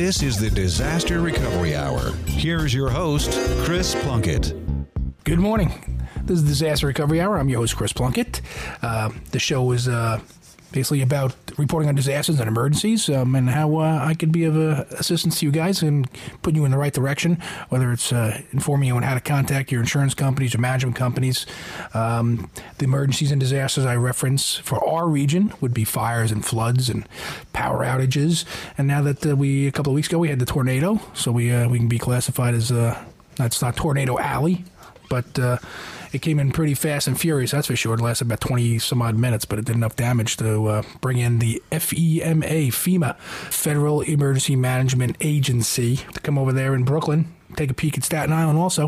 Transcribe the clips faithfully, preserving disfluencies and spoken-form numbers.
This is the Disaster Recovery Hour. Here's your host, Chris Plunkett. Good morning. This is Disaster Recovery Hour. I'm your host, Chris Plunkett. Uh, the show is uh, basically about reporting on disasters and emergencies um, and how uh, I could be of uh, assistance to you guys and putting you in the right direction, whether it's uh, informing you on how to contact your insurance companies or management companies. Um, the emergencies and disasters I reference for our region would be fires and floods and power outages. And now that uh, we, a couple of weeks ago, we had the tornado, so we uh, we can be classified as, uh, that's not Tornado Alley, but uh, it came in pretty fast and furious, that's for sure. It lasted about twenty some odd minutes, but it did enough damage to uh, bring in the F E M A, FEMA, Federal Emergency Management Agency, to come over there in Brooklyn, take a peek at Staten Island also.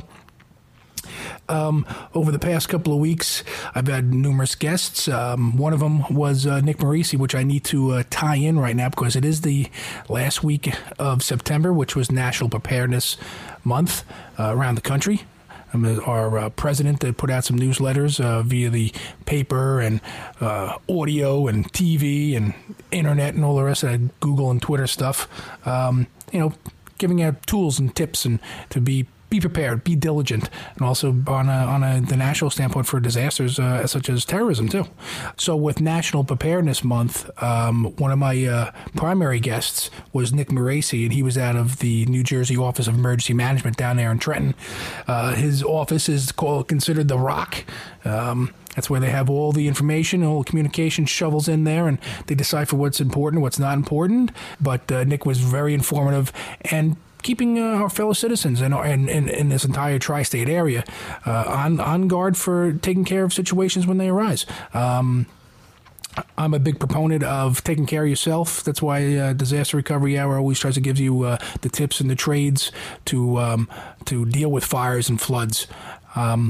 Um, over the past couple of weeks, I've had numerous guests. Um, one of them was uh, Nick Marisi, which I need to uh, tie in right now because it is the last week of September, which was National Preparedness Month uh, around the country. Our uh, president uh, put out some newsletters uh, via the paper and uh, audio and T V and internet and all the rest of that Google and Twitter stuff. Um, you know, giving out tools and tips and to be be prepared, be diligent, and also on a, on a, the national standpoint for disasters uh, such as terrorism too. So with National Preparedness Month, um, one of my uh, primary guests was Nick Marisi, and he was out of the New Jersey Office of Emergency Management down there in Trenton. Uh, his office is called considered the Rock. Um, That's where they have all the information, all the communication shovels in there, and they decipher what's important, what's not important. But uh, Nick was very informative and keeping uh, our fellow citizens in, in, in, in this entire tri-state area uh, on, on guard for taking care of situations when they arise. Um, I'm a big proponent of taking care of yourself. That's why uh, Disaster Recovery Hour always tries to give you uh, the tips and the trades to um, to deal with fires and floods. Um,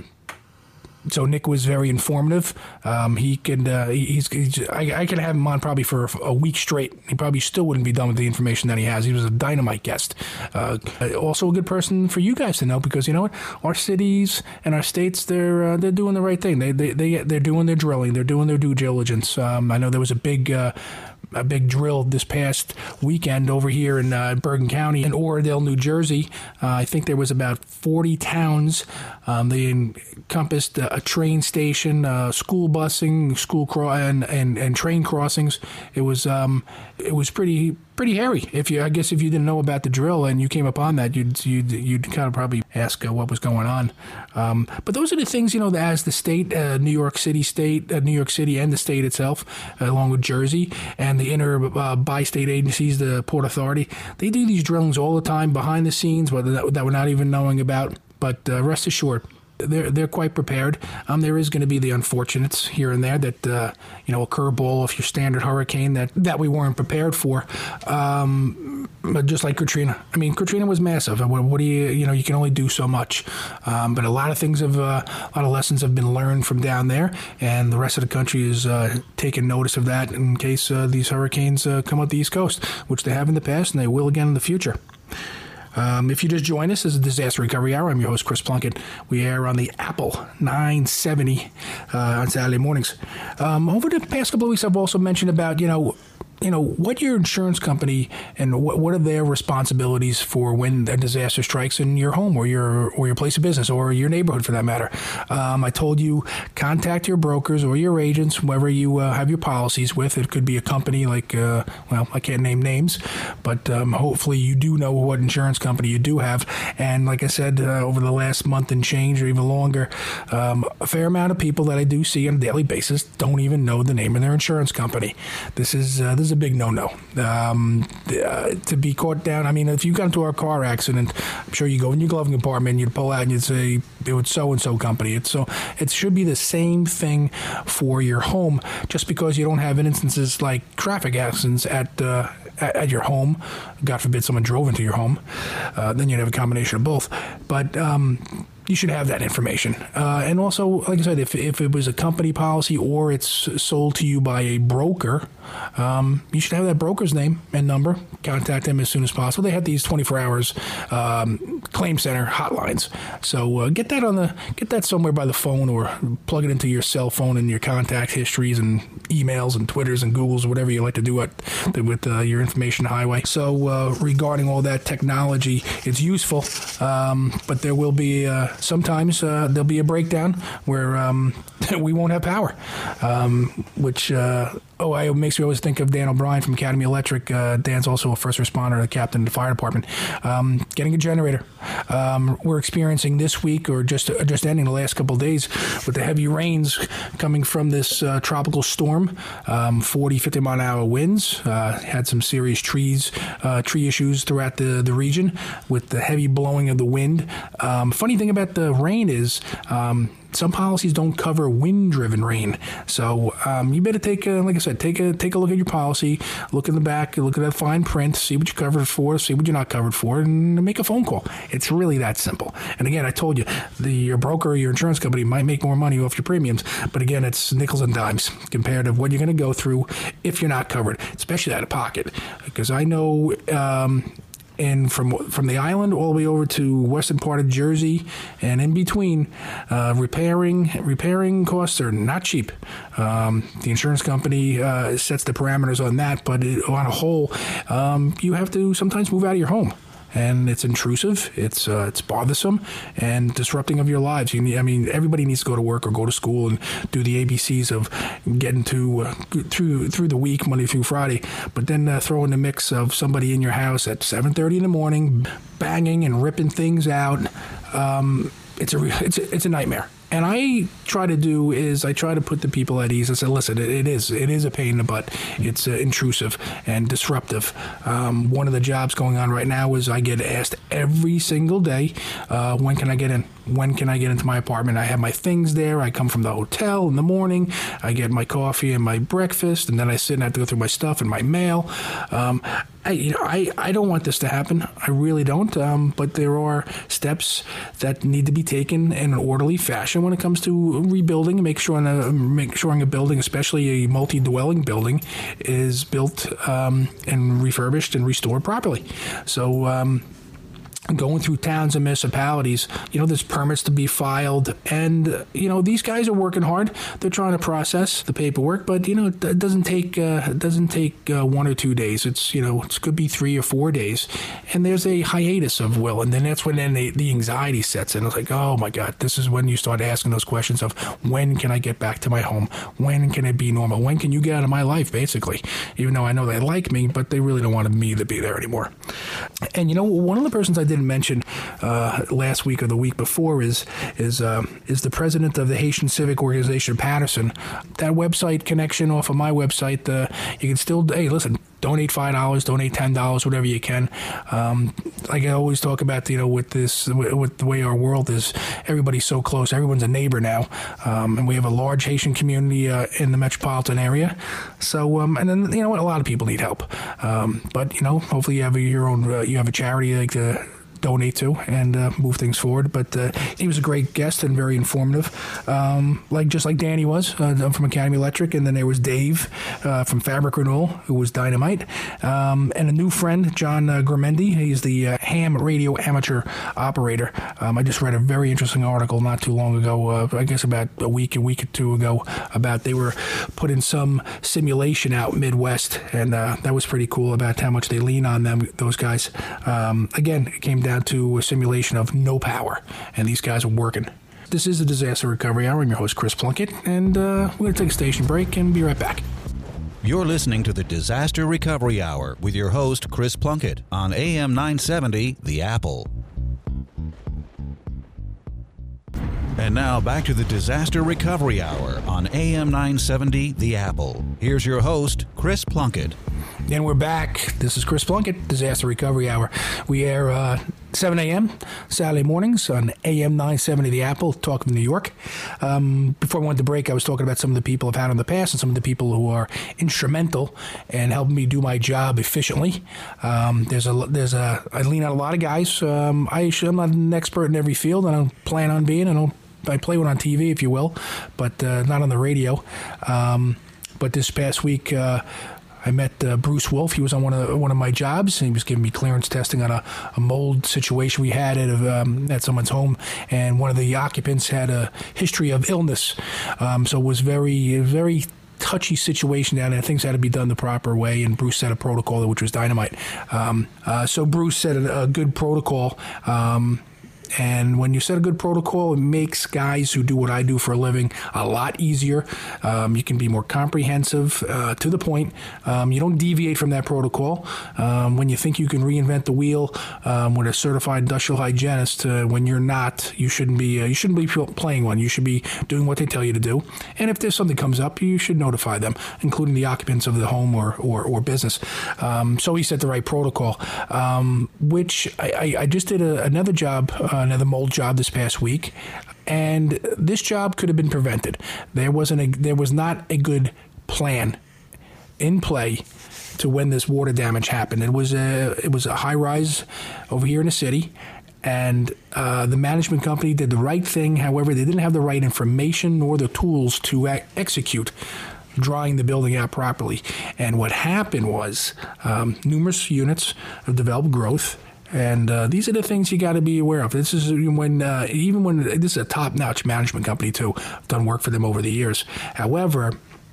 So Nick was very informative. Um, he could, uh, he's, he's I, I could have him on probably for a week straight. He probably still wouldn't be done with the information that he has. He was a dynamite guest. Uh, also a good person for you guys to know because you know what, our cities and our states, they're uh, they're doing the right thing. They they they they're doing their drilling. They're doing their due diligence. Um, I know there was a big. Uh, a big drill this past weekend over here in uh, Bergen County in Oradell, New Jersey. Uh, I think there was about forty towns. Um, they encompassed a train station, uh, school busing, school cro- and, and, and train crossings. It was um, it was pretty pretty hairy. If you, I guess, if you didn't know about the drill and you came upon that, you'd you'd, you'd kind of probably ask uh, what was going on. Um, but those are the things, you know, as the state, uh, New York City state, uh, New York City and the state itself, uh, along with Jersey and the inter uh, bi-state agencies, the Port Authority, they do these drillings all the time behind the scenes, whether that, that we're not even knowing about. But uh, rest assured, they're they're quite prepared. Um, there is going to be the unfortunates here and there that uh, you know, a curveball off your standard hurricane that, that we weren't prepared for. Um, but just like Katrina, I mean, Katrina was massive. What, what do you you know? You can only do so much. Um, but a lot of things have uh, a lot of lessons have been learned from down there, and the rest of the country is uh, taking notice of that in case uh, these hurricanes uh, come up the East Coast, which they have in the past and they will again in the future. Um, if you just joined us, this is Disaster Recovery Hour. I'm your host, Chris Plunkett. We air on the Apple nine seventy uh, on Saturday mornings. Um, over the past couple of weeks, I've also mentioned about, you know, you know, what your insurance company and what, what are their responsibilities for when a disaster strikes in your home or your or your place of business or your neighborhood for that matter. Um, I told you, contact your brokers or your agents, whoever you uh, have your policies with. It could be a company like, uh, well, I can't name names, but um, hopefully you do know what insurance company you do have. And like I said, uh, over the last month and change or even longer, um, a fair amount of people that I do see on a daily basis don't even know the name of their insurance company. This is uh, this is a big no-no. Um, uh, to be caught down, I mean, if you got into a car accident, I'm sure you go in your glove compartment, you'd pull out and you'd say, it was so-and-so company. It's so it should be the same thing for your home, just because you don't have instances like traffic accidents at uh, at, at your home. God forbid someone drove into your home. Uh, then you'd have a combination of both. But um, you should have that information. Uh, and also, like I said, if if it was a company policy or it's sold to you by a broker, um, you should have that broker's name and number. Contact them as soon as possible. They have these twenty-four hours um, claim center hotlines. So uh, get that on the get that somewhere by the phone, or plug it into your cell phone and your contact histories and emails and Twitters and Googles, whatever you like to do at, with uh, your information highway. So uh, regarding all that technology, it's useful, um, but there will be uh, sometimes uh, there'll be a breakdown where um, we won't have power, um, which uh, oh, I, it makes me always think of Dan O'Brien from Academy Electric. Uh, Dan's also a first responder, a captain in the fire department. Um, getting a generator. Um, we're experiencing this week, or just just ending the last couple of days, with the heavy rains coming from this uh, tropical storm, um, forty, fifty mile an hour winds. Uh, had some serious trees, uh, tree issues throughout the, the region with the heavy blowing of the wind. Um, funny thing about the rain is, um, some policies don't cover wind-driven rain, so um, you better take, a, like I said, take a take a look at your policy, look in the back, look at that fine print, see what you're covered for, see what you're not covered for, and make a phone call. It's really that simple. And again, I told you, the your broker or your insurance company might make more money off your premiums, but again, it's nickels and dimes compared to what you're going to go through if you're not covered, especially out of pocket. Because I know. Um, And from from the island all the way over to western part of Jersey and in between, uh, repairing repairing costs are not cheap. Um, the insurance company uh, sets the parameters on that, but it, on a whole, um, you have to sometimes move out of your home. And it's intrusive, it's uh, it's bothersome, and disrupting of your lives. You need, I mean, everybody needs to go to work or go to school and do the A B Cs of getting to uh, through through the week, Monday through Friday. But then uh, throw in the mix of somebody in your house at seven thirty in the morning, banging and ripping things out. Um, it's a it's a, it's a nightmare. And I try to do is I try to put the people at ease. I say, listen, it, it is it is a pain in the butt. It's uh, intrusive and disruptive. Um, one of the jobs going on right now is I get asked every single day, uh, when can I get in? When can I get into my apartment? I have my things there. I come from the hotel in the morning. I get my coffee and my breakfast, and then I sit and I have to go through my stuff and my mail. Um, I, you know, I, I don't want this to happen. I really don't. Um, but there are steps that need to be taken in an orderly fashion when it comes to rebuilding and make sure a, make sure a building, especially a multi-dwelling building, is built um, and refurbished and restored properly. So um, going through towns and municipalities, you know, there's permits to be filed, and you know, these guys are working hard. They're trying to process the paperwork, but you know, it doesn't take uh, it doesn't take uh, one or two days. It's you know, it could be three or four days, and there's a hiatus of will, and then that's when then the, the anxiety sets in. It's like, oh my God, this is when you start asking those questions of when can I get back to my home? When can it be normal? When can you get out of my life? Basically, even though I know they like me, but they really don't want me to be there anymore. And you know, one of the persons I did mention uh, last week or the week before is is uh, is the president of the Haitian Civic Organization, Patterson. That website connection off of my website, uh, you can still, hey, listen, donate five dollars, donate ten dollars, whatever you can. Um, like I always talk about, you know, with this, with the way our world is, everybody's so close. Everyone's a neighbor now. Um, and we have a large Haitian community uh, in the metropolitan area. So, um, and then, you know what, a lot of people need help. Um, but, you know, hopefully you have your own, uh, you have a charity like the donate to and uh, move things forward. But uh, he was a great guest and very informative, um, like just like Danny was. Uh, I'm from Academy Electric, and then there was Dave uh, from Fabric Renewal, who was dynamite, um, and a new friend, John uh, Gramendi. He's the uh, ham radio amateur operator. Um, I just read a very interesting article not too long ago, uh, I guess about a week, a week or two ago, about they were putting some simulation out Midwest, and uh, that was pretty cool about how much they lean on them, those guys. Um, again, it came down to a simulation of no power, and these guys are working. This is the Disaster Recovery Hour. I'm your host, Chris Plunkett, and uh, we're going to take a station break and be right back. You're listening to the Disaster Recovery Hour with your host, Chris Plunkett, on A M nine seventy, The Apple. And now back to the Disaster Recovery Hour on A M nine seventy, The Apple. Here's your host, Chris Plunkett. And we're back. This is Chris Plunkett, Disaster Recovery Hour. We air uh, seven a.m. Saturday mornings on A M nine seventy The Apple, talking New York. Um, before we went to break, I was talking about some of the people I've had in the past and some of the people who are instrumental in helping me do my job efficiently. Um, there's a, there's a, I lean on a lot of guys. Um, I, I'm not an expert in every field. I don't plan on being. I don't. I play one on T V, if you will, but uh, not on the radio. Um, but this past week, uh, I met uh, Bruce Wolf. He was on one of one of my jobs, and he was giving me clearance testing on a, a mold situation we had at um, at someone's home, and one of the occupants had a history of illness. Um, so it was very very touchy situation down there. Things had to be done the proper way, and Bruce set a protocol which was dynamite. Um, uh, so Bruce set a, a good protocol. Um, And when you set a good protocol, it makes guys who do what I do for a living a lot easier. Um, you can be more comprehensive, uh, to the point. Um, you don't deviate from that protocol. Um, when you think you can reinvent the wheel um, with a certified industrial hygienist, uh, when you're not, you shouldn't be. Uh, you shouldn't be playing one. You should be doing what they tell you to do. And if there's something comes up, you should notify them, including the occupants of the home or or, or business. Um, so he set the right protocol, um, which I, I, I just did a, another job. Uh, another mold job this past week, and this job could have been prevented. There wasn't a, there was not a good plan in play to when this water damage happened. It was a it was a high rise over here in the city, and uh, the management company did the right thing. However, they didn't have the right information nor the tools to ac- execute drawing the building out properly. And what happened was um, numerous units of developed growth. And uh, these are the things you got to be aware of. This is when, uh, even when this is a top-notch management company too. I've done work for them over the years. However,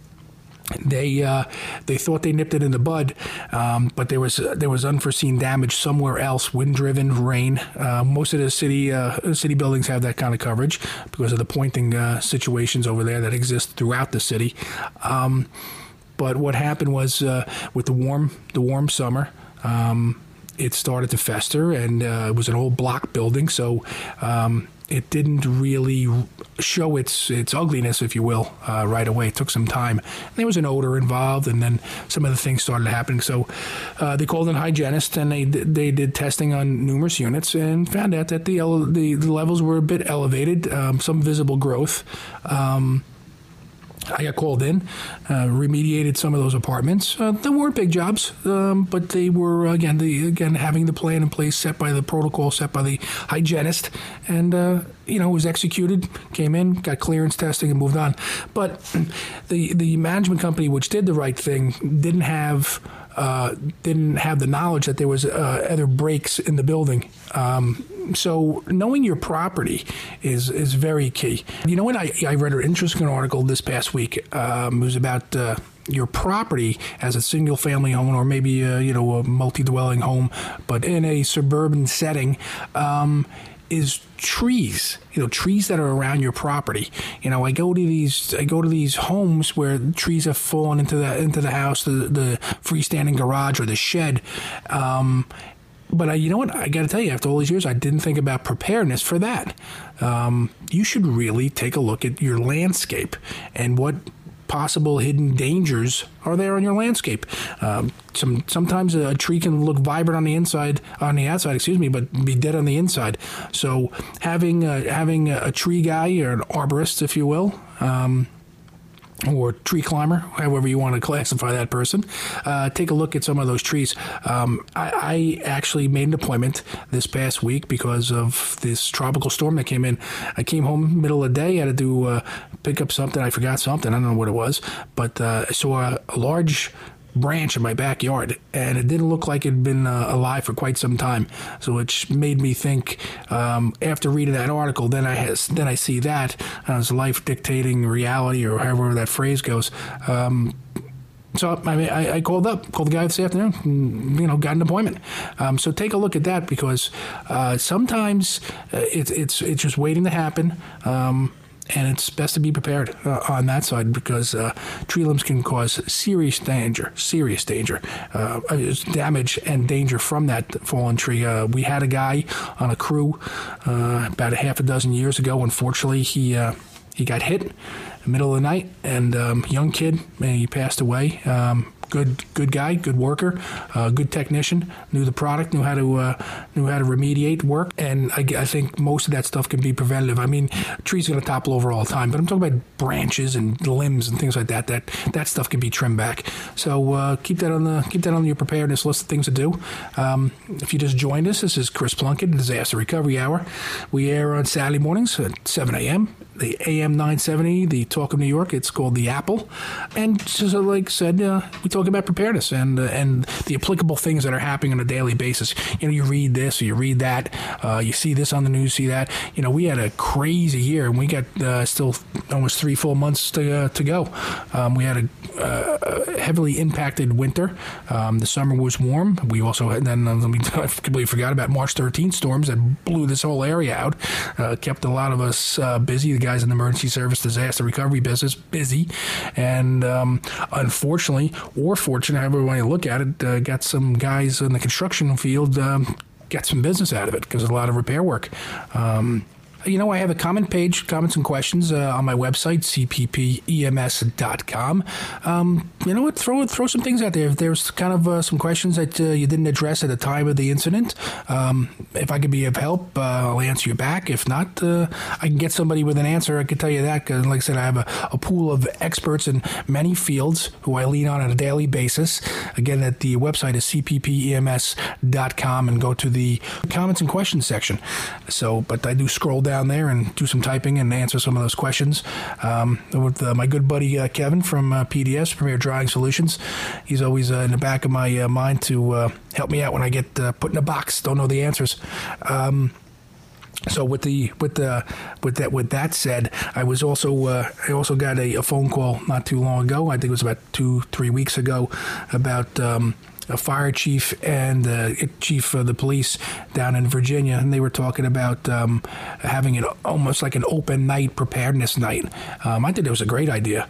they uh, they thought they nipped it in the bud, um, but there was uh, there was unforeseen damage somewhere else. Wind-driven, rain. Uh, most of the city uh, city buildings have that kind of coverage because of the pointing uh, situations over there that exist throughout the city. Um, but what happened was uh, with the warm the warm summer. Um, It started to fester, and uh, it was an old block building, so um, it didn't really show its its ugliness, if you will, uh, right away. It took some time. And there was an odor involved, and then some other things started happening. So uh, they called in hygienists, and they they did testing on numerous units and found out that the the, the levels were a bit elevated, um, some visible growth. Um, I got called in, uh, remediated some of those apartments. Uh, they weren't big jobs, um, but they were, again, the, again having the plan in place set by the protocol, set by the hygienist, and, uh, you know, it was executed, came in, got clearance testing, and moved on. But the, the management company, which did the right thing, didn't have... Uh, didn't have the knowledge that there was uh, other breaks in the building. Um, so knowing your property is is very key. You know what? I, I read an interesting article this past week. Um, it was about uh, your property as a single-family home, or maybe a, you know a multi-dwelling home, but in a suburban setting. Um, is trees, you know, trees that are around your property. You know, I go to these, I go to these homes where trees have fallen into the into the house, the the freestanding garage or the shed. Um, but I, you know what? I got to tell you, after all these years, I didn't think about preparedness for that. Um, you should really take a look at your landscape and what possible hidden dangers are there on your landscape. Um, some sometimes a tree can look vibrant on the inside, on the outside, excuse me, but be dead on the inside. So having uh, having a, a tree guy or an arborist, if you will, um, or tree climber, however you want to classify that person, uh, take a look at some of those trees. Um, I, I actually made an appointment this past week because of this tropical storm that came in. I came home middle of the day, had to do uh, pick up something. I forgot something. I don't know what it was, but uh, I saw a, a large branch in my backyard, and it didn't look like it had been uh, alive for quite some time. So it made me think. Um, after reading that article, then I has, then I see that as life dictating reality, or however that phrase goes. Um, So I, mean, I, I called up, called the guy this afternoon, and, you know, got an appointment. Um, so take a look at that, because uh, sometimes uh, it's it's it's just waiting to happen. Um, And it's best to be prepared uh, on that side, because uh, tree limbs can cause serious danger, serious danger, uh, damage and danger from that fallen tree. Uh, we had a guy on a crew uh, about a half a dozen years ago. Unfortunately, he uh, he got hit in the middle of the night, and um, young kid, and he passed away. Um, Good, good guy, good worker, uh, good technician. Knew the product, knew how to uh, knew how to remediate work, and I, I think most of that stuff can be preventative. I mean, trees are going to topple over all the time, but I'm talking about branches and limbs and things like that. That that stuff can be trimmed back. So uh, keep that on the keep that on your preparedness list of things to do. Um, if you just joined us, this is Chris Plunkett, Disaster Recovery Hour. We air on Saturday mornings at seven a.m. the A M nine seventy, the Talk of New York. It's called The Apple. And just like I said, uh, we talk about preparedness and uh, and the applicable things that are happening on a daily basis. You know, you read this or you read that. Uh, you see this on the news, see that. You know, we had a crazy year, and we got uh, still almost three full months to uh, to go. Um, we had a, uh, a heavily impacted winter. Um, the summer was warm. We also had, then uh, we I completely forgot about March thirteenth storms that blew this whole area out. Uh, kept a lot of us uh, busy. The guys in the emergency service disaster recovery business busy, and um, unfortunately, or fortunate, however way you look at it, uh, got some guys in the construction field um, get some business out of it because of a lot of repair work. Um, You know, I have a comment page, comments and questions uh, on my website, c p p e m s dot com. Um, you know what? Throw throw some things out there. If there's kind of uh, some questions that uh, you didn't address at the time of the incident, um, if I could be of help, uh, I'll answer you back. If not, uh, I can get somebody with an answer. I can tell you that because, like I said, I have a, a pool of experts in many fields who I lean on on a daily basis. Again, at the website is c p p e m s dot com and go to the comments and questions section. So, but I do scroll down down there and do some typing and answer some of those questions um, with uh, my good buddy uh, Kevin from uh, P D S, Premier Drying Solutions. He's always uh, in the back of my uh, mind to uh, help me out when I get uh, put in a box, don't know the answers. Um, So with the with the with that with that said, I was also uh, I also got a, a phone call not too long ago. I think it was about two three weeks ago about um, a fire chief and the uh, chief of the police down in Virginia, and they were talking about um, having it almost like an open night preparedness night. Um, I think it was a great idea.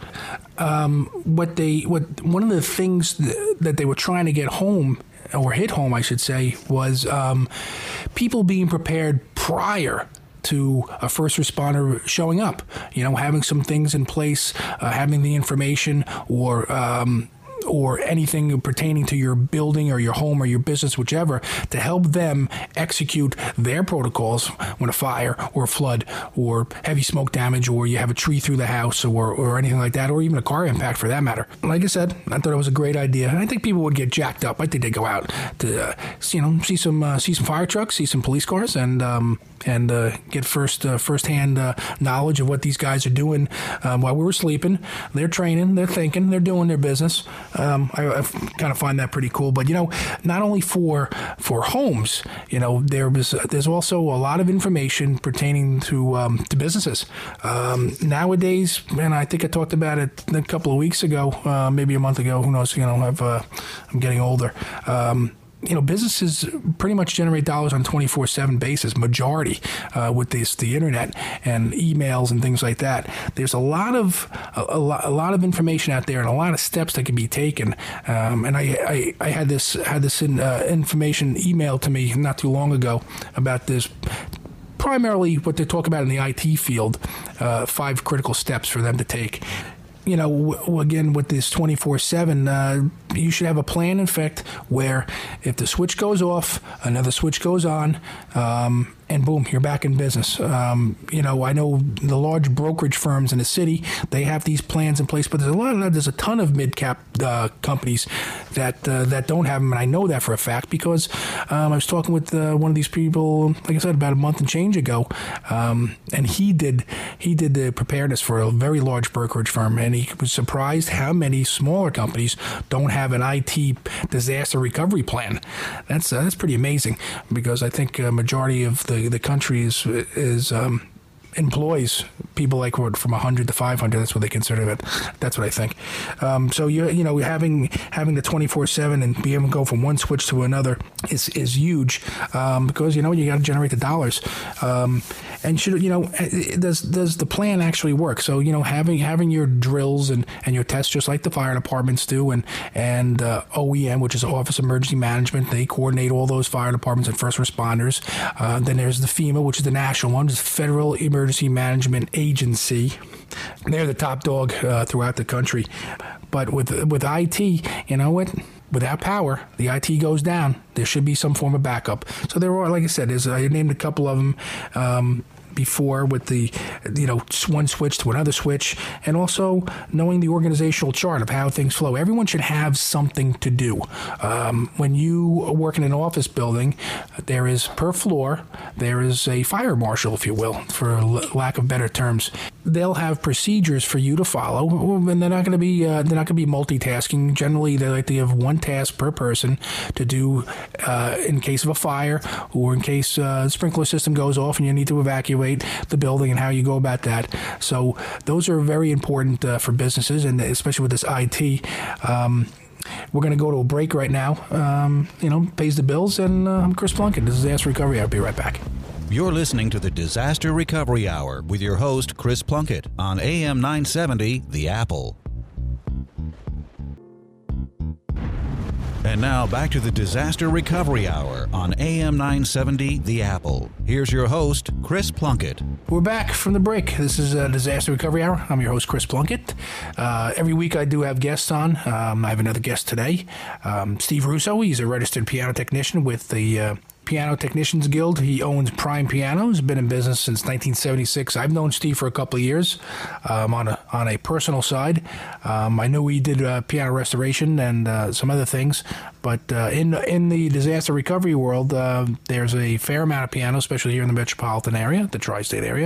Um, what they what one of the things th- that they were trying to get home, or hit home, I should say, was um, people being prepared prior to a first responder showing up. You know, having some things in place, uh, having the information, or um, or anything pertaining to your building or your home or your business, whichever, to help them execute their protocols when a fire or a flood or heavy smoke damage, or you have a tree through the house, or, or anything like that, or even a car impact for that matter. Like I said, I thought it was a great idea. I think people would get jacked up. I think they'd go out to, uh, you know, see some uh, see some fire trucks, see some police cars, and um, and uh, get first uh, firsthand uh, knowledge of what these guys are doing um, while we were sleeping. They're training, they're thinking, they're doing their business. Um, I, I kind of find that pretty cool. But, you know, not only for for homes, you know, there was there's also a lot of information pertaining to um, to businesses. Um, nowadays, and I think I talked about it a couple of weeks ago, uh, maybe a month ago. Who knows? You know, I've uh, I'm getting older. Um, You know, businesses pretty much generate dollars on a twenty-four seven basis, majority, uh, with this, the internet and emails and things like that. There's a lot of a, a, lot, a lot of information out there and a lot of steps that can be taken. Um, and I, I, I had this had this in, uh, information emailed to me not too long ago about this. Primarily, what they talk about in the I T field, uh, five critical steps for them to take. You know, w- again, with this twenty-four seven, uh, you should have a plan, in fact, where if the switch goes off, another switch goes on, um, and boom, you're back in business. Um, you know, I know the large brokerage firms in the city, they have these plans in place, but there's a lot of there's a ton of mid-cap uh, companies that uh, that don't have them, and I know that for a fact because um, I was talking with uh, one of these people, like I said, about a month and change ago, um, and he did he did the preparedness for a very large brokerage firm, and he was surprised how many smaller companies don't have an I T disaster recovery plan. That's uh, that's pretty amazing because I think a majority of the the country is is um, employs people like from one hundred to five hundred. That's what they consider it. That's what I think. Um, so you you know having having the twenty-four seven and be able to go from one switch to another is is huge um, because you know you got to generate the dollars. Um, and should you know does does the plan actually work? So you know having having your drills and, and your tests just like the fire departments do, and and uh, O E M, which is Office of Emergency Management, they coordinate all those fire departments and first responders. Uh, then there's the FEMA, which is the national one, which is Federal Emergency Management Agency. They're the top dog uh, throughout the country. But with with I T, you know what? Without power, the I T goes down. There should be some form of backup. So there are, like I said, there's, I named a couple of them um, before with the, you know, one switch to another switch, and also knowing the organizational chart of how things flow. Everyone should have something to do. Um, when you work in an office building, there is per floor, there is a fire marshal, if you will, for lack of better terms. they'll have procedures for you to follow, and they're not going to be uh, they're not going to be multitasking. Generally, they like to have one task per person to do uh, in case of a fire or in case uh, the sprinkler system goes off and you need to evacuate the building, and how you go about that. So those are very important uh, for businesses, and especially with this I T. Um, we're going to go to a break right now. Um, you know, pays the bills, and uh, I'm Chris Plunkett. This is Disaster Recovery. I'll be right back. You're listening to the Disaster Recovery Hour with your host, Chris Plunkett, on A M nine seventy, The Apple. And now back to the Disaster Recovery Hour on A M nine seventy, The Apple. Here's your host, Chris Plunkett. We're back from the break. This is a Disaster Recovery Hour. I'm your host, Chris Plunkett. Uh, every week I do have guests on. Um, I have another guest today, um, Steve Russo. He's a registered piano technician with the uh, Piano Technicians Guild. He owns Prime Pianos, been in business since nineteen seventy-six. I've known Steve for a couple of years um, on a on a personal side. Um, I know he did uh, piano restoration and uh, some other things, but uh, in in the disaster recovery world, uh, there's a fair amount of piano, especially here in the metropolitan area, the tri-state area.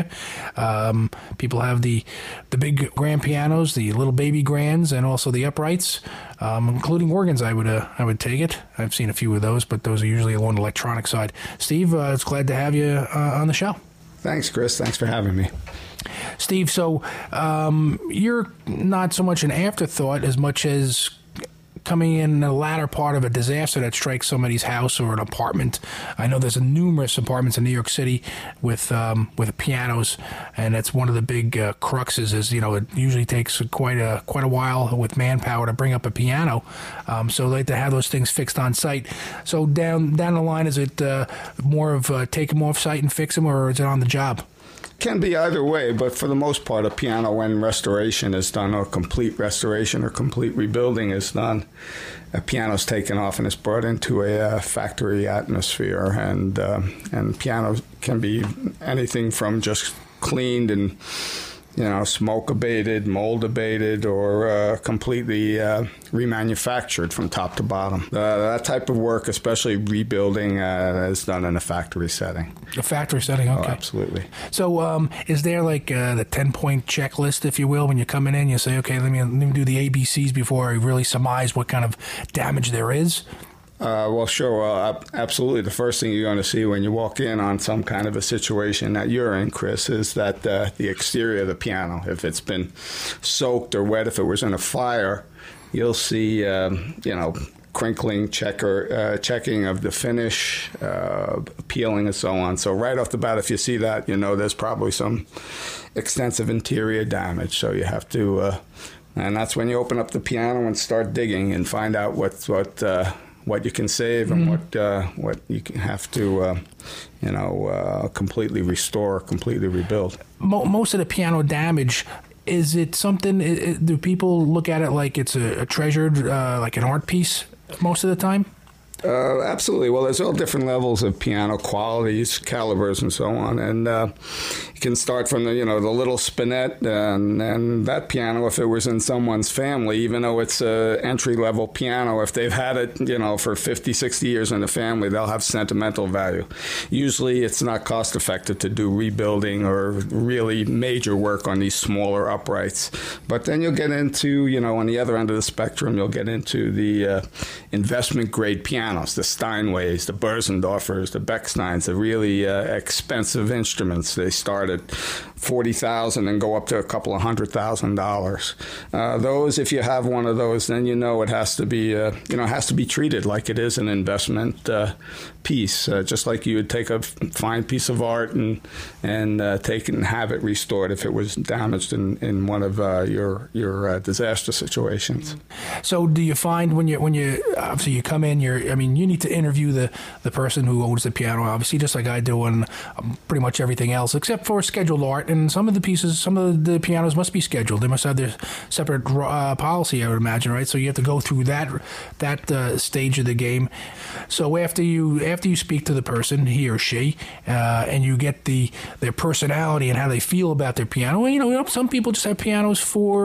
Um, people have the the big grand pianos, the little baby grands, and also the uprights, um, including organs. I would uh, I would take it. I've seen a few of those, but those are usually along the electronic side. Steve, uh, it's glad to have you uh, on the show. Thanks, Chris. Thanks for having me. Steve, so um, you're not so much an afterthought as much as coming in the latter part of a disaster that strikes somebody's house or an apartment. I know there's a numerous apartments in New York City with um, with pianos, and that's one of the big uh, cruxes. Is you know it usually takes quite a quite a while with manpower to bring up a piano, um, so they like to have those things fixed on site. So down down the line, is it uh, more of uh, take them off site and fix them, or is it on the job? Can be either way, but for the most part, a piano, when restoration is done, or complete restoration or complete rebuilding is done, a piano's taken off and it's brought into a uh, factory atmosphere. And uh, and pianos can be anything from just cleaned and, you know, smoke abated, mold abated, or uh, completely uh, remanufactured from top to bottom. Uh, that type of work, especially rebuilding, uh, is done in a factory setting. A factory setting, okay. Oh, absolutely. So um, is there like uh, the ten-point checklist, if you will, when you're coming in, you say, okay, let me, let me do the A B Cs before I really surmise what kind of damage there is? Uh, well, sure. Uh, absolutely. The first thing you're going to see when you walk in on some kind of a situation that you're in, Chris, is that uh, the exterior of the piano, if it's been soaked or wet, if it was in a fire, you'll see, um, you know, crinkling, checker, uh, checking of the finish, uh, peeling, and so on. So right off the bat, if you see that, you know there's probably some extensive interior damage. So you have to, uh, and that's when you open up the piano and start digging and find out what what. Uh, what you can save and mm-hmm. what uh, what you can have to, uh, you know, uh, completely restore, completely rebuild. Most of the piano damage, is it something, do people look at it like it's a, a treasured, uh, like an art piece most of the time? Uh, absolutely. Well, there's all different levels of piano qualities, calibers, and so on. And uh, you can start from the, you know, the little spinet, and, and that piano, if it was in someone's family, even though it's a entry-level piano, if they've had it, you know, for fifty, sixty years in the family, they'll have sentimental value. Usually, it's not cost-effective to do rebuilding or really major work on these smaller uprights. But then you'll get into, you know, on the other end of the spectrum, you'll get into the uh, investment-grade piano. The Steinways, the Börsendorfers, the Bechsteins, the really uh, expensive instruments. They start at forty thousand dollars and go up to a couple of hundred thousand dollars. Uh, those, if you have one of those, then you know it has to be, uh, you know, it has to be treated like it is an investment uh, piece, uh, just like you would take a fine piece of art and and uh, take it and have it restored if it was damaged in, in one of uh, your your uh, disaster situations. So, do you find when you when you obviously you come in, you're I mean, you need to interview the, the person who owns the piano, obviously, just like I do, and um, pretty much everything else, except for scheduled art. And some of the pieces, some of the pianos must be scheduled. They must have their separate uh, policy, I would imagine, right? So you have to go through that that uh, stage of the game. So after you after you speak to the person, he or she, uh, and you get the their personality and how they feel about their piano. Well, you know, some people just have pianos for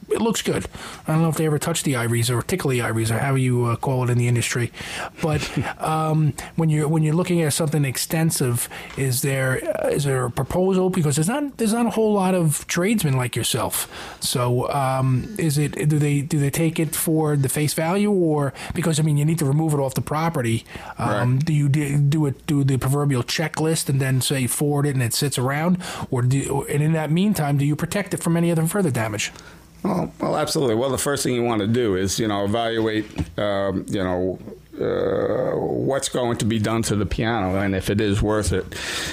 it looks good. I don't know if they ever touch the ivories or tickle the ivories or how you uh, call it in the industry. But um, when you're when you're looking at something extensive, is there uh, is there a proposal? Because there's not there's not a whole lot of tradesmen like yourself. So um, is it do they do they take it for the face value, or because I mean you need to remove it off the property? Um, right. Do you do, do it do the proverbial checklist and then say forward it and it sits around, or do and in that meantime do you protect it from any other further damage? Well, well, absolutely. Well, the first thing you want to do is, you know, evaluate, um, you know, uh, what's going to be done to the piano and if it is worth it.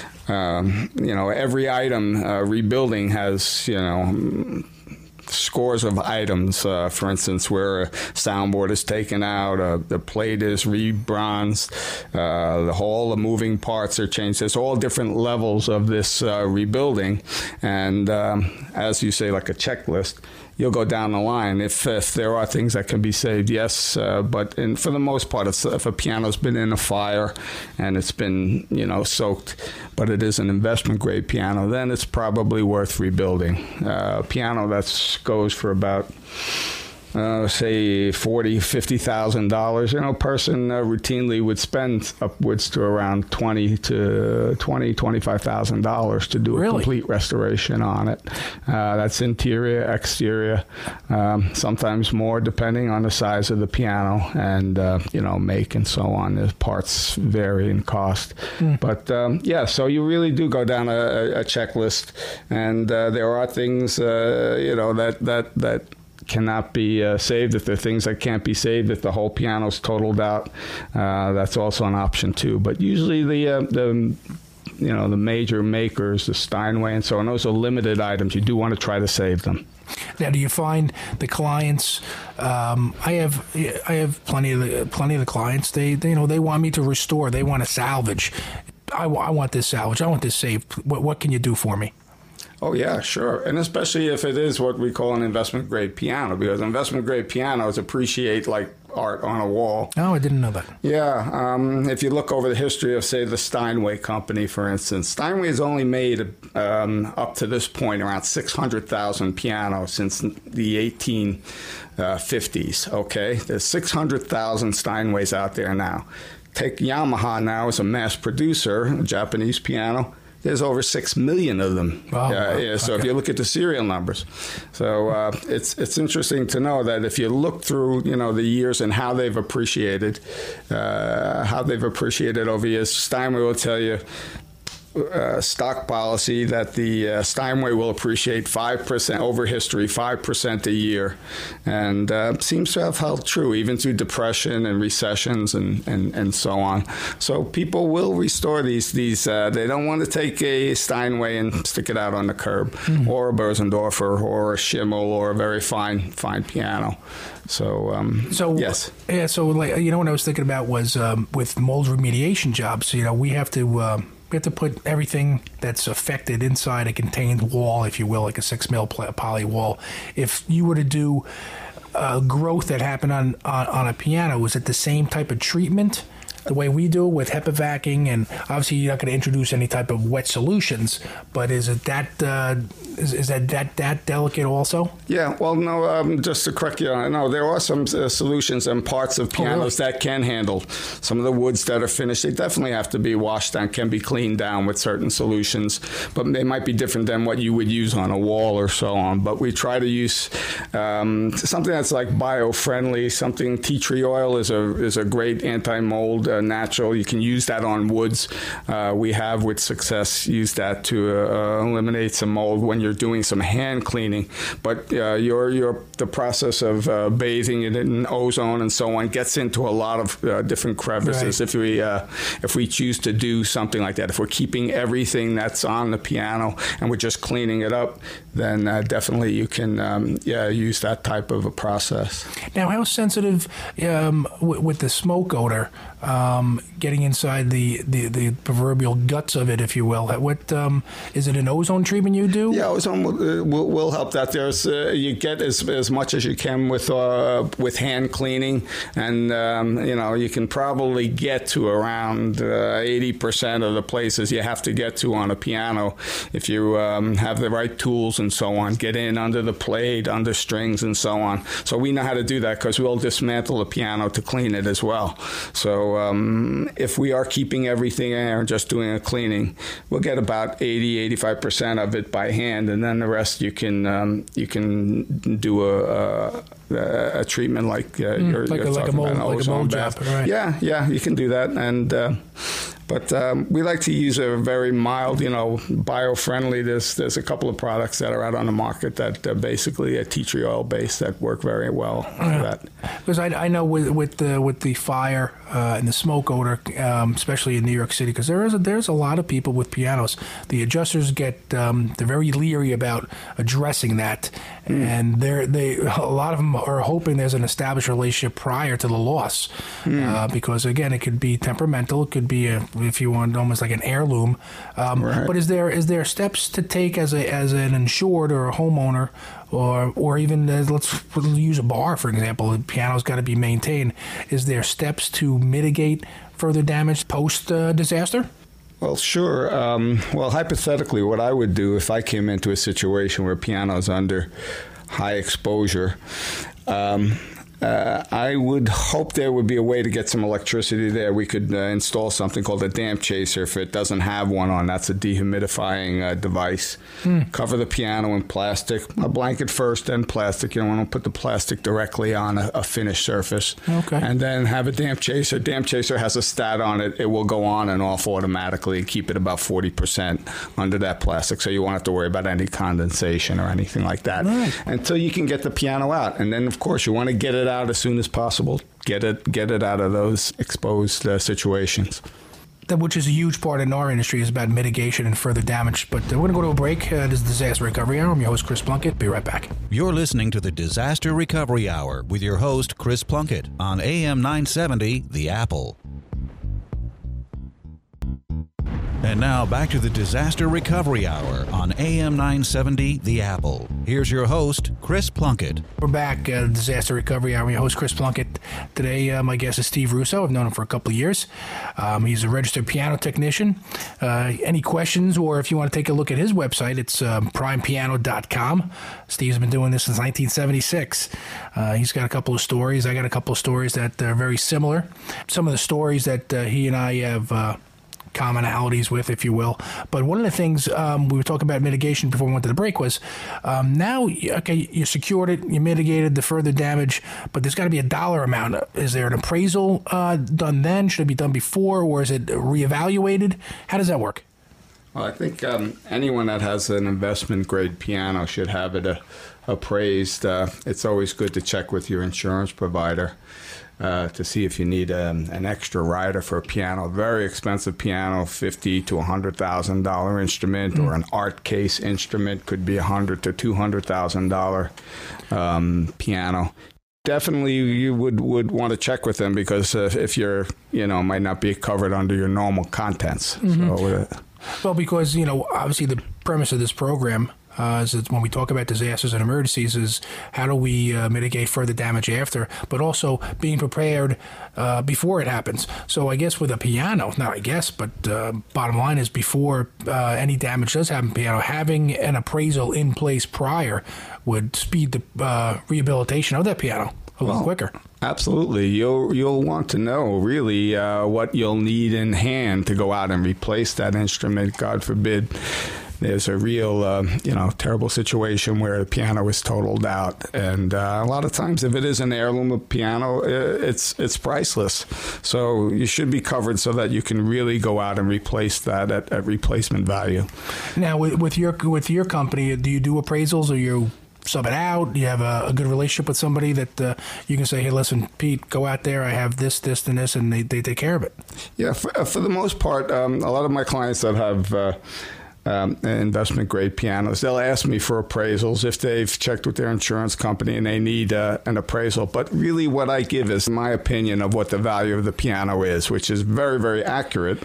Um, you know, every item uh, rebuilding has, you know, scores of items. Uh, for instance, where a soundboard is taken out, uh, the plate is rebronzed, uh, the whole the moving parts are changed. There's all different levels of this uh, rebuilding, and um, as you say, like a checklist. You'll go down the line. If if there are things that can be saved, yes. Uh, but in, for the most part, it's, if a piano's been in a fire and it's been, you know, soaked, but it is an investment grade piano, then it's probably worth rebuilding. Uh, a piano that goes for about Uh, say forty, fifty thousand dollars. You know, a person uh, routinely would spend upwards to around twenty to twenty, twenty-five thousand dollars to do a really? complete restoration on it. Uh, that's interior, exterior, um, sometimes more depending on the size of the piano and uh, you know, make and so on. The parts vary in cost, mm. but um, yeah. So you really do go down a, a checklist, and uh, there are things uh, you know that that that. cannot be uh, saved. If there are things that can't be saved, if the whole piano's totaled out, uh, that's also an option too. But usually the uh, the you know the major makers, the Steinway and so on, those are limited items. You do want to try to save them. Now, do you find the clients? Um, I have I have plenty of the, plenty of the clients. They, they you know they want me to restore. They want to salvage. I, I want this salvage. I want this saved. What what can you do for me? Oh, yeah, sure. And especially if it is what we call an investment-grade piano, because investment-grade pianos appreciate like art on a wall. Oh, I didn't know that. Yeah. Um, if you look over the history of, say, the Steinway Company, for instance, Steinway has only made, um, up to this point, around six hundred thousand pianos since the eighteen fifties, okay? There's six hundred thousand Steinways out there now. Take Yamaha now as a mass producer, a Japanese piano. There's over six million of them. Wow. Uh, yeah, so okay. if you look at the serial numbers, so uh, it's it's interesting to know that if you look through, you know, the years and how they've appreciated, uh, how they've appreciated over years, Steinway will tell you. Uh, stock policy that the uh, Steinway will appreciate five percent over history, five percent a year, and uh, seems to have held true even through depression and recessions and, and, and so on. So people will restore these. These uh, they don't want to take a Steinway and stick it out on the curb, mm-hmm. or a Bösendorfer or a Schimmel or a very fine fine piano. So, um, so yes, yeah. So, like, you know, what I was thinking about was um, with mold remediation jobs. You know, we have to. Um, We have to put everything that's affected inside a contained wall, if you will, like a six mil poly wall. If you were to do uh, growth that happened on, on, on a piano, is it the same type of treatment the way we do with HEPA vacuuming? And obviously you're not going to introduce any type of wet solutions, but is it that uh, is, is that, that that delicate also? Yeah, well, no, um, just to correct you, no, there are some uh, solutions and parts of pianos oh, really? that can handle some of the woods that are finished. They definitely have to be washed and can be cleaned down with certain solutions, but they might be different than what you would use on a wall or so on. But we try to use um, something that's like bio-friendly, something, tea tree oil is a is a great anti-mold uh, natural. You can use that on woods. Uh, we have with success used that to uh, eliminate some mold when you're doing some hand cleaning. But uh, your your the process of uh, bathing it in ozone and so on gets into a lot of uh, different crevices. Right. If we uh, if we choose to do something like that, if we're keeping everything that's on the piano and we're just cleaning it up, then uh, definitely you can um, yeah use that type of a process. Now, how sensitive um, w- with the smoke odor? um, getting inside the, the, the proverbial guts of it, if you will. What um, is it? An ozone treatment you do? Yeah, ozone will, will, will help that. There's uh, you get as as much as you can with uh, with hand cleaning, and um, you know you can probably get to around uh, eighty percent of the places you have to get to on a piano if you um, have the right tools and so on. Get in under the plate, under strings, and so on. So we know how to do that because we'll dismantle the piano to clean it as well. So um, if we are keeping everything in there and just doing a cleaning, we'll get about eighty, eighty-five percent of it by hand, and then the rest you can um, you can do a, a, a treatment like uh, mm, you're, like you're a, like talking a mold, about an like ozone a mold bath. job, right? Yeah, yeah, you can do that, and uh, but um, we like to use a very mild, you know, bio-friendly. There's there's a couple of products that are out on the market that are basically a tea tree oil base that work very well for yeah. that. Because I, I know with with the with the fire uh, and the smoke odor, um, especially in New York City, because there is a, there's a lot of people with pianos. The adjusters get um, they're very leery about addressing that, mm. and they're they a lot of them are hoping there's an established relationship prior to the loss, mm. uh, because again it could be temperamental, it could be a, if you want almost like an heirloom. Um, right. But is there is there steps to take as a as an insured or a homeowner? Or, or even uh, let's use a bar, for example. The piano's got to be maintained. Is there steps to mitigate further damage post uh, disaster? Well, sure. Um, well, hypothetically, what I would do if I came into a situation where a piano is under high exposure, um, uh, I would hope there would be a way to get some electricity there. We could uh, install something called a damp chaser. If it doesn't have one on, that's a dehumidifying uh, device. Mm. Cover the piano in plastic, a blanket first, then plastic. You don't want to put the plastic directly on a, a finished surface. Okay. And then have a damp chaser. Damp chaser has a stat on it. It will go on and off automatically and keep it about forty percent under that plastic, so you won't have to worry about any condensation or anything like that right. until you can get the piano out. And then, of course, you want to get it out as soon as possible. Get it, get it out of those exposed uh, situations. That, which is a huge part in our industry, is about mitigation and further damage. But uh, we're going to go to a break. Uh, this is Disaster Recovery Hour. I'm your host, Chris Plunkett. Be right back. You're listening to the Disaster Recovery Hour with your host, Chris Plunkett, on A M nine seventy, The Apple. And now back to the Disaster Recovery Hour on A M nine seventy, The Apple. Here's your host, Chris Plunkett. We're back at uh, Disaster Recovery Hour. I'm your host, Chris Plunkett. Today, uh, my guest is Steve Russo. I've known him for a couple of years. Um, he's a registered piano technician. Uh, any questions, or if you want to take a look at his website, it's um, prime piano dot com. Steve's been doing this since nineteen seventy-six. Uh, he's got a couple of stories. I got a couple of stories that are very similar. Some of the stories that uh, he and I have uh, commonalities with, if you will. But one of the things um, we were talking about mitigation before we went to the break was um, now, okay, you secured it, you mitigated the further damage, but there's got to be a dollar amount. Is there an appraisal uh, done then? Should it be done before, or is it reevaluated? How does that work? Well, I think um, anyone that has an investment-grade piano should have it uh, appraised. Uh, it's always good to check with your insurance provider Uh, to see if you need um, an extra rider for a piano. Very expensive piano, fifty to a hundred thousand dollar instrument, mm. or an art case instrument could be a hundred to two hundred thousand dollar um, piano. Definitely, you would, would want to check with them, because uh, if you're, you know, might not be covered under your normal contents. Mm-hmm. So, uh, well, because, you know, obviously the premise of this program Uh, is when we talk about disasters and emergencies, is how do we uh, mitigate further damage after, but also being prepared uh, before it happens. So I guess with a piano, not I guess, but uh, bottom line is before uh, any damage does happen, piano, having an appraisal in place prior would speed the uh, rehabilitation of that piano a little well, quicker. Absolutely. You'll you'll want to know really uh, what you'll need in hand to go out and replace that instrument. God forbid there's a real, uh, you know, terrible situation where the piano is totaled out. And uh, a lot of times, if it is an heirloom piano, it's it's priceless. So you should be covered so that you can really go out and replace that at, at replacement value. Now, with, with your with your company, do you do appraisals, or you sub it out? Do you have a, a good relationship with somebody that uh, you can say, hey, listen, Pete, go out there, I have this, this, and this, and they, they take care of it? Yeah, for, for the most part, um, a lot of my clients that have uh, um, investment grade pianos. They'll ask me for appraisals if they've checked with their insurance company and they need uh, an appraisal. But really what I give is my opinion of what the value of the piano is, which is very, very accurate.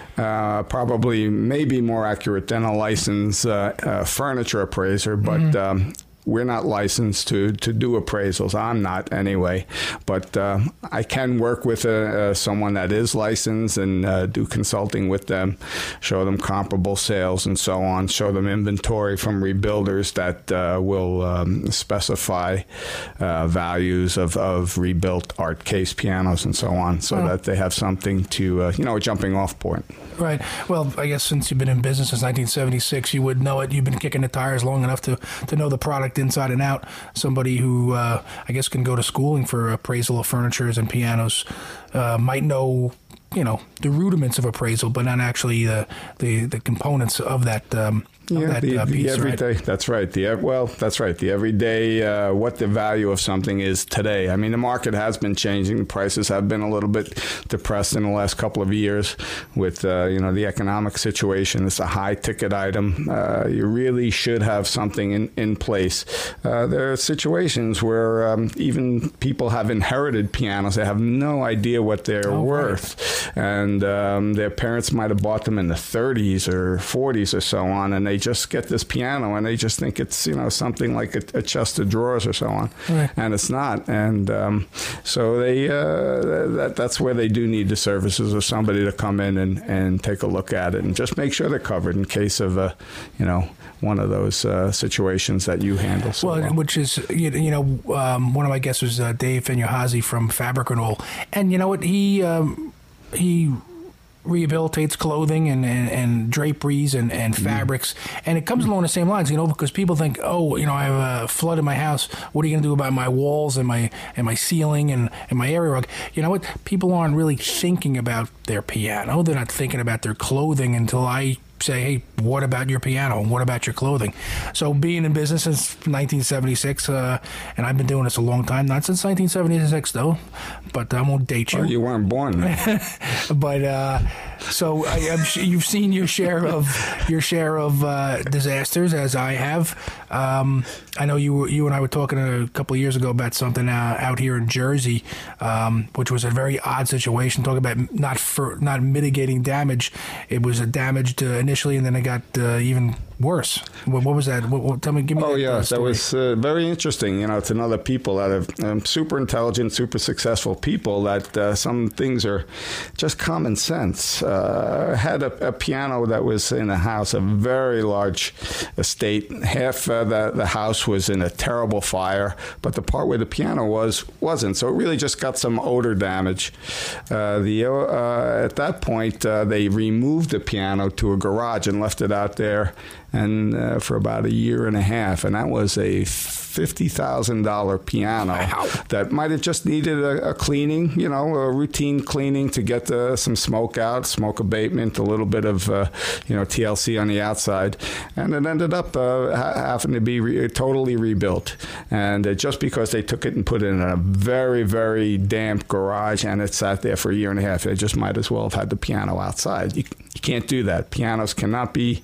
Uh, probably maybe more accurate than a licensed uh, uh, furniture appraiser, but mm-hmm. um, we're not licensed to, to do appraisals. I'm not anyway, but uh, I can work with uh, uh, someone that is licensed and uh, do consulting with them, show them comparable sales and so on, show them inventory from rebuilders that uh, will um, specify uh, values of, of rebuilt art case pianos and so on, so oh. that they have something to, uh, you know, a jumping off point. Right. Well, I guess since you've been in business since nineteen seventy-six, you would know it. You've been kicking the tires long enough to, to know the product inside and out. Somebody who, uh, I guess, can go to schooling for appraisal of furnitures and pianos uh, might know, you know, the rudiments of appraisal, but not actually the the, the components of that. Um, Yeah, that, the, uh, piece, the everyday. Right? That's right. The well, that's right. The everyday. Uh, what the value of something is today. I mean, the market has been changing. The prices have been a little bit depressed in the last couple of years with uh, you know the economic situation. It's a high ticket item. Uh, you really should have something in in place. Uh, there are situations where um, even people have inherited pianos. They have no idea what they're oh, worth, right. and um, their parents might have bought them in the thirties or forties or so on, and they just get this piano and they just think it's, you know, something like a, a chest of drawers or so on. Right. And it's not. And um, so they uh, that that's where they do need the services of somebody to come in and, and take a look at it and just make sure they're covered in case of, uh, you know, one of those uh, situations that you handle so well. well. Which is, you, you know, um, one of my guests was uh, Dave Fenyuhazi from Fabric and All. And you know what? He, um, he, rehabilitates clothing and, and, and draperies and, and fabrics, mm. and it comes along the same lines, you know, because people think, oh, you know, I have a flood in my house. What are you going to do about my walls and my and my ceiling and, and my area rug? You know what? People aren't really thinking about their piano. They're not thinking about their clothing until I say, hey, what about your piano? What about your clothing? So being in business since nineteen seventy-six, uh, and I've been doing this a long time, not since nineteen seventy-six, though, but I won't date you. Oh, you weren't born then. But uh, so I, I'm sh- you've seen your share of your share of uh, disasters, as I have. Um, I know you were, you and I were talking a couple of years ago about something uh, out here in Jersey, um, which was a very odd situation. Talk about not for not mitigating damage. It was a damage to initially, and then it got uh, even worse. What, what was that? What, what, tell me, give me. Oh that, yeah, uh, that was uh, very interesting. You know, to know that people that are um, super intelligent, super successful people, that uh, some things are just common sense. Uh, had a, a piano that was in a house, a very large estate. Half uh, the the house was in a terrible fire, but the part where the piano was wasn't. So it really just got some odor damage. Uh, the uh, at that point, uh, they removed the piano to a garage and left it out there, and uh, for about a year and a half, and that was a fifty thousand dollars piano wow. that might have just needed a, a cleaning, you know, a routine cleaning to get the, some smoke out, smoke abatement, a little bit of, uh, you know, T L C on the outside, and it ended up uh, ha- having to be re- totally rebuilt. And uh, just because they took it and put it in a very, very damp garage and it sat there for a year and a half, they just might as well have had the piano outside. You, you can't do that. Pianos cannot be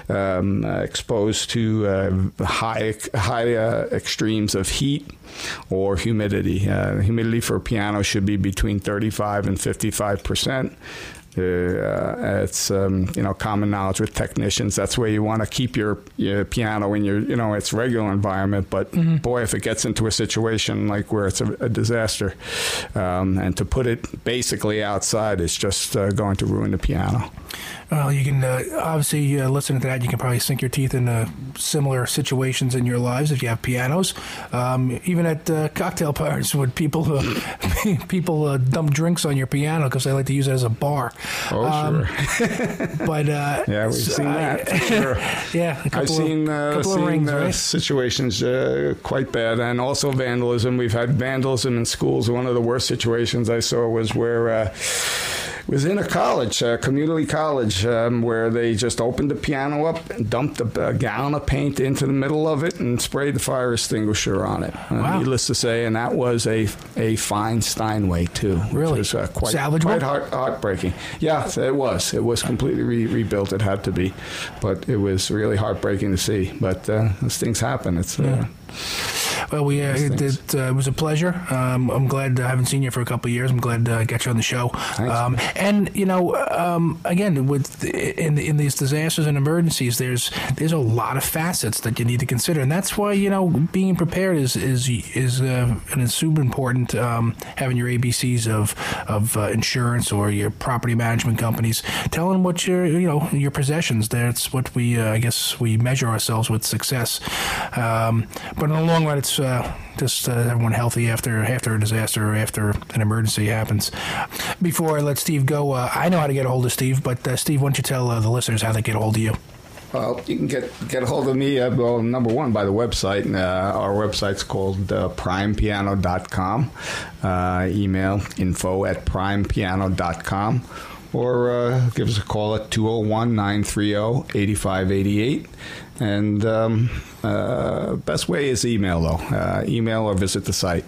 um, uh, exposed to uh, high, high uh, extremes of heat or humidity. Uh, humidity for a piano should be between thirty-five and fifty-five percent. Uh, it's um, you know common knowledge with technicians. That's where you want to keep your, your piano in your you know its regular environment. But mm-hmm. boy, if it gets into a situation like where it's a, a disaster, um, and to put it basically outside is just uh, going to ruin the piano. Well, you can uh, obviously uh, listening to that, you can probably sink your teeth into similar situations in your lives if you have pianos. Um, even at uh, cocktail parties, when people uh, people uh, dump drinks on your piano because they like to use it as a bar. Oh, um, sure. But uh, yeah, we've so seen that. I, sure. Yeah, a I've seen, of, uh, seen rings, uh, right? situations uh, quite bad, and also vandalism. We've had vandalism in schools. One of the worst situations I saw was where. Uh, was in a college, a community college, um, where they just opened the piano up and dumped a, a gallon of paint into the middle of it and sprayed the fire extinguisher on it. Uh, wow. Needless to say, and that was a a fine Steinway too. Which really? was, uh, quite, salvageable? Quite heart, heartbreaking. Yeah, it was. It was completely re- rebuilt. It had to be, but it was really heartbreaking to see. But uh, those things happen. It's. Uh, yeah. Well, we uh, it, it, uh, it was a pleasure. Um, I'm glad I haven't seen you for a couple of years. I'm glad to get you on the show. Um, and you know, um, again, with in in these disasters and emergencies, there's there's a lot of facets that you need to consider, and that's why you know being prepared is is is uh, and it's super important. Um, having your A B Cs of of uh, insurance or your property management companies, telling what your you know your possessions. That's what we uh, I guess we measure ourselves with success. Um, but in the long run, it's uh, just uh, everyone healthy after after a disaster or after an emergency happens. Before I let Steve go, uh, I know how to get a hold of Steve, but uh, Steve, why don't you tell uh, the listeners how they get a hold of you? Well, you can get get a hold of me, uh, well, number one, by the website. Uh, our website's called uh, prime piano dot com. Uh, email info at prime piano dot com. Or uh, give us a call at two oh one, nine three oh, eight five eight eight. And um, uh, best way is email, though. Uh, email or visit the site.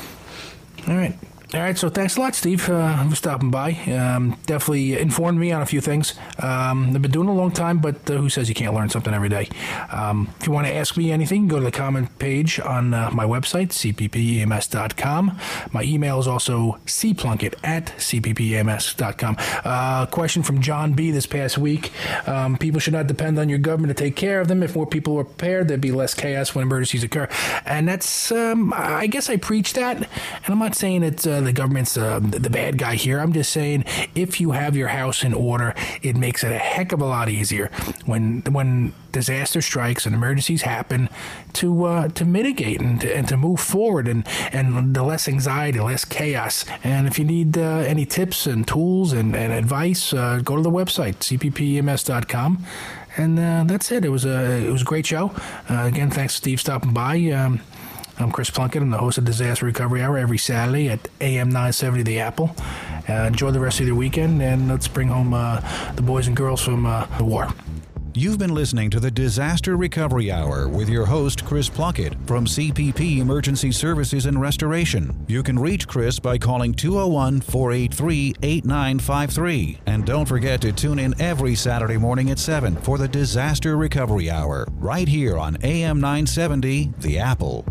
All right. All right, so thanks a lot, Steve, uh, for stopping by. Um, definitely informed me on a few things. Um, I've been doing it a long time, but uh, who says you can't learn something every day? Um, if you want to ask me anything, go to the comment page on uh, my website, c p p e m s dot com. My email is also c plunkett at c p p e m s dot com. Uh, question from John B. this past week. Um, people should not depend on your government to take care of them. If more people were prepared, there'd be less chaos when emergencies occur. And that's, um, I guess I preach that, and I'm not saying it's uh, the government's uh, the bad guy here. I'm just saying if you have your house in order, it makes it a heck of a lot easier when when disaster strikes and emergencies happen to uh, to mitigate and to, and to move forward and, and the less anxiety, less chaos. And if you need uh, any tips and tools and, and advice, uh, go to the website, c p p e m s dot com. And uh, that's it. It was a it was a great show. Uh, again, thanks, Steve, stopping by. Um, I'm Chris Plunkett. I'm the host of Disaster Recovery Hour every Saturday at A M nine seventy The Apple. Uh, enjoy the rest of your weekend, and let's bring home uh, the boys and girls from uh, the war. You've been listening to the Disaster Recovery Hour with your host, Chris Plunkett from C P P Emergency Services and Restoration. You can reach Chris by calling two oh one, four eight three, eight nine five three. And don't forget to tune in every Saturday morning at seven for the Disaster Recovery Hour, right here on A M nine seventy The Apple.